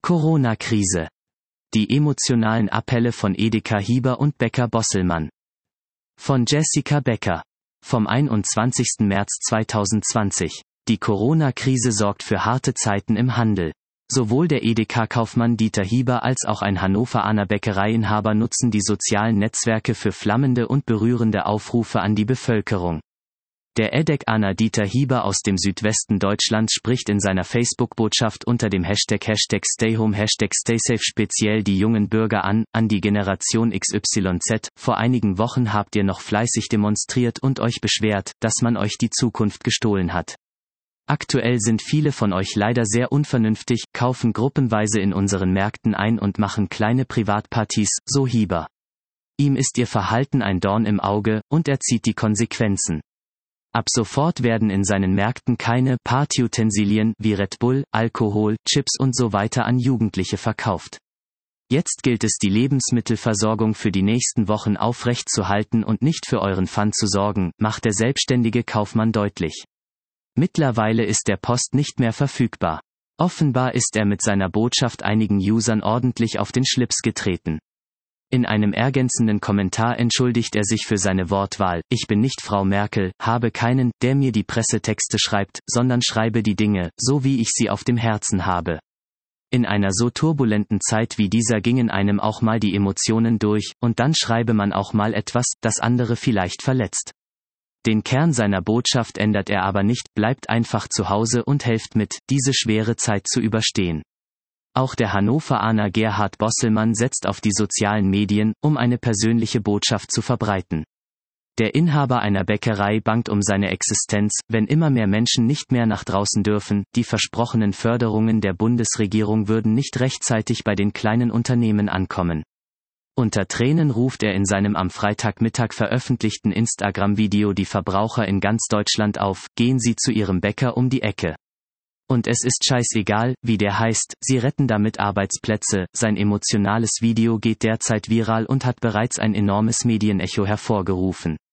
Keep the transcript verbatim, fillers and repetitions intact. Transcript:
Corona-Krise. Die emotionalen Appelle von Edeka Hieber und Bäcker Bosselmann. Von Jessica Becker. Vom einundzwanzigsten März zweitausendzwanzig. Die Corona-Krise sorgt für harte Zeiten im Handel. Sowohl der Edeka-Kaufmann Dieter Hieber als auch ein Hannoveraner Bäckereiinhaber nutzen die sozialen Netzwerke für flammende und berührende Aufrufe an die Bevölkerung. Der Edekaner Dieter Hieber aus dem Südwesten Deutschlands spricht in seiner Facebook-Botschaft unter dem Hashtag Hashtag StayHome Hashtag StaySafe speziell die jungen Bürger an, an die Generation X Y Z. Vor einigen Wochen habt ihr noch fleißig demonstriert und euch beschwert, dass man euch die Zukunft gestohlen hat. Aktuell sind viele von euch leider sehr unvernünftig, kaufen gruppenweise in unseren Märkten ein und machen kleine Privatpartys, so Hieber. Ihm ist ihr Verhalten ein Dorn im Auge, und er zieht die Konsequenzen. Ab sofort werden in seinen Märkten keine Partyutensilien wie Red Bull, Alkohol, Chips und so weiter an Jugendliche verkauft. Jetzt gilt es, die Lebensmittelversorgung für die nächsten Wochen aufrechtzuhalten und nicht für euren Pfand zu sorgen, macht der selbstständige Kaufmann deutlich. Mittlerweile ist der Post nicht mehr verfügbar. Offenbar ist er mit seiner Botschaft einigen Usern ordentlich auf den Schlips getreten. In einem ergänzenden Kommentar entschuldigt er sich für seine Wortwahl: Ich bin nicht Frau Merkel, habe keinen, der mir die Pressetexte schreibt, sondern schreibe die Dinge, so wie ich sie auf dem Herzen habe. In einer so turbulenten Zeit wie dieser gingen einem auch mal die Emotionen durch, und dann schreibe man auch mal etwas, das andere vielleicht verletzt. Den Kern seiner Botschaft ändert er aber nicht, bleibt einfach zu Hause und helft mit, diese schwere Zeit zu überstehen. Auch der Hannoveraner Gerhard Bosselmann setzt auf die sozialen Medien, um eine persönliche Botschaft zu verbreiten. Der Inhaber einer Bäckerei bangt um seine Existenz, wenn immer mehr Menschen nicht mehr nach draußen dürfen. Die versprochenen Förderungen der Bundesregierung würden nicht rechtzeitig bei den kleinen Unternehmen ankommen. Unter Tränen ruft er in seinem am Freitagmittag veröffentlichten Instagram-Video die Verbraucher in ganz Deutschland auf: Gehen Sie zu Ihrem Bäcker um die Ecke. Und es ist scheißegal, wie der heißt, Sie retten damit Arbeitsplätze. Sein emotionales Video geht derzeit viral und hat bereits ein enormes Medienecho hervorgerufen.